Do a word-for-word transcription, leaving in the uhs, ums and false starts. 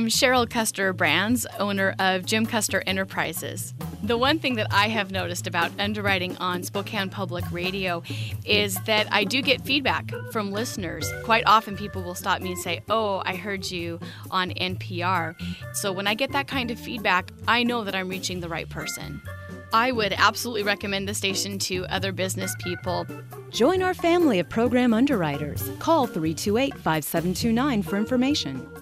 I'm Cheryl Custer Brands, owner of Jim Custer Enterprises. The one thing that I have noticed about underwriting on Spokane Public Radio is that I do get feedback from listeners. Quite often people will stop me and say, "Oh, I heard you on N P R." So when I get that kind of feedback, I know that I'm reaching the right person. I would absolutely recommend the station to other business people. Join our family of program underwriters. Call three two eight, five seven two nine for information.